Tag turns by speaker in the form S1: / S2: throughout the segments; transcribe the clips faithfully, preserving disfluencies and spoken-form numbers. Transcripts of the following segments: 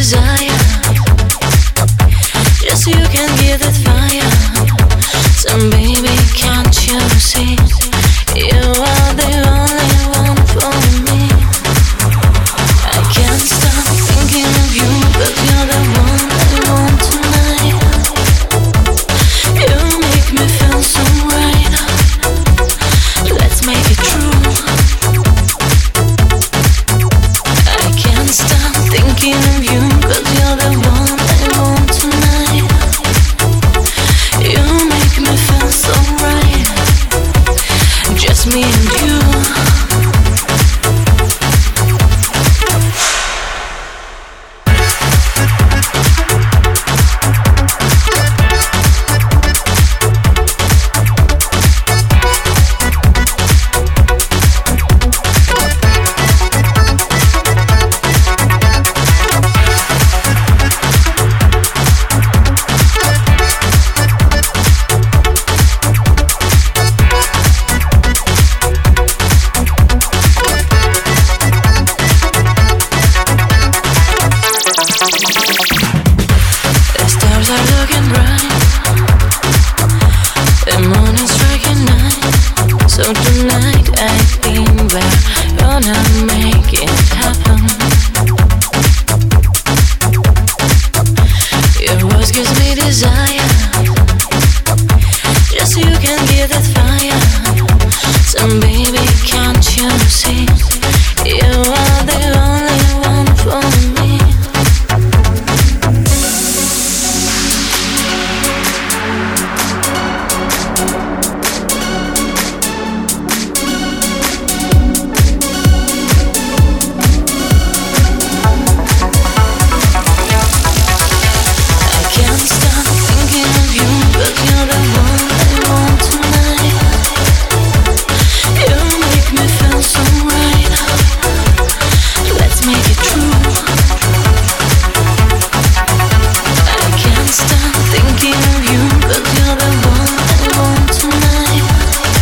S1: desire. Just so you can give that fire. So baby, can't you see? You are the only one for me. I can't stop thinking of you, but you're the one I want tonight. You make me feel so right. Let's make it true. I can't stop thinking of you, cause you're the one I want tonight. You make me feel so right. Just me and you.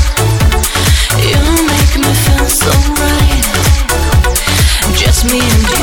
S1: Me and you.